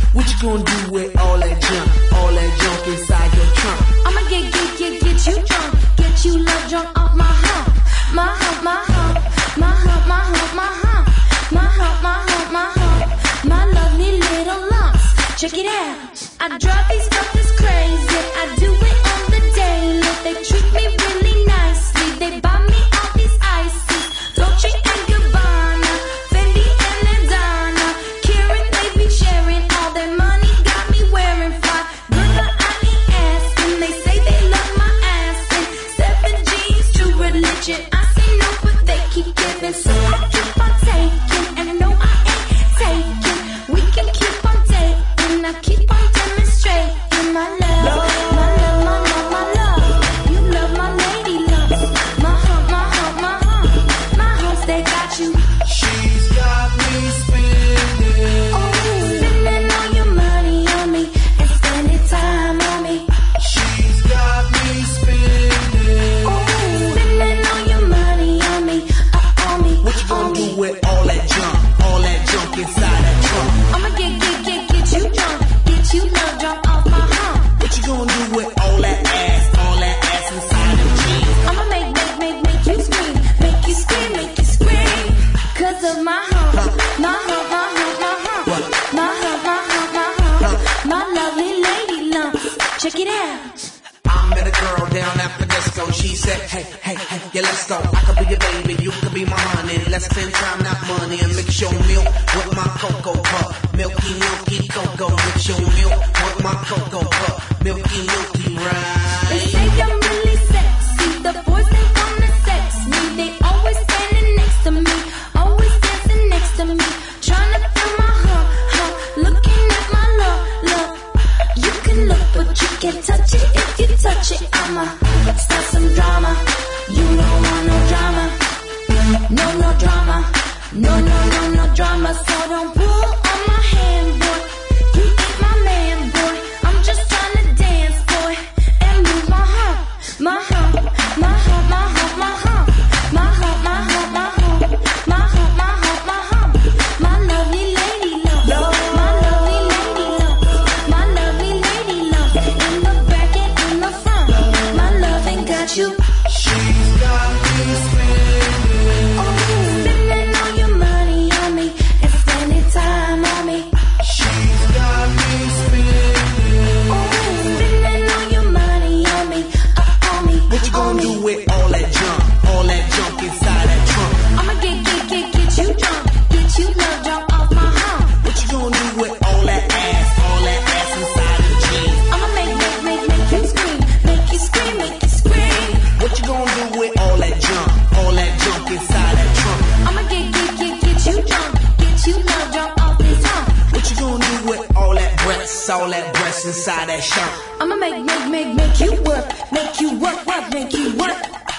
What you gonna do with all that junk inside your trunk? I'ma get you drunk, get you love drunk off my hump, my hump, my hump, my hump, my hump, my hump, my hump, my hump, my hump, my lovely little lumps. Check it out. I drive these fuckers crazy. I do it on the daily. They treat me really nicely. They buy me all these ices, Dolce and Gabbana, Fendi and Adana, Karen, they be sharing all their money. Got me wearing fly. Girl, I ain't asking. They say they love my ass and 7 G's to religion. I say no, but they keep giving, so I keep on taking. And no, I ain't taking. We can keep on dating. I keep on demonstrating my love, my love, my love, my love. You love my lady love. My hump, my hump, my hump, my humps, they got you. She's got me spinning. Oh, spending all your money on me and spending time on me. She's got me spinning. Oh, spending all your money on me, on me. What you gonna do with all that junk inside that trunk? I'ma get you drunk, get you love drunk off my hump. What you gonna do with all that ass inside them jeans? I'ma make you scream, make you scream, make you scream. 'Cause of my hump, my hump, my hump, my hump, my hump, my hump, my hump, my lovely lady lumps. Check it out. I met a girl down at the disco. She said, hey, yeah, let's go. I could be your baby, you could be my honey. Let's spend time, not money, and mix your milk with my cocoa pup. Milky, milky cocoa, mix your milk with my cocoa pup. Milky, milky, They right? say I'm really sexy. The boys they wanna sex me. They always standing next to me, always dancing next to me, trying to feel my hump, looking at my love. You can look, but you can't touch it. If you touch it, I'ma start some drama. You don't want no drama, no drama, no drama. So don't pull on my hand, boy. You ain't my man, boy. I'm just trying to dance, boy, and move my hump, my hump, my hump, my hump, my hump, my hump, my hump, my hump, my hump, my hump, my hump, my lovely lady love, my lovely lady love, my lovely lady love. In the back and in the front, my love ain't got you. She's got me spinning. Oh, spending all your money on me and spending time on me. She's got me spinning. Oh, spending all your money on me, on me. What you gonna do with all that junk inside that trunk? I'ma get you drunk, get you love drunk off my hump. What you gonna do with all that ass inside them jeans? I'ma make you scream, make you scream, make you scream. What you gonna do with all that junk inside that trunk? I'ma get you drunk, get you love drunk off this hump. What you gonna do with all that breasts inside that shirt? I'ma make you work, make you work, make you work.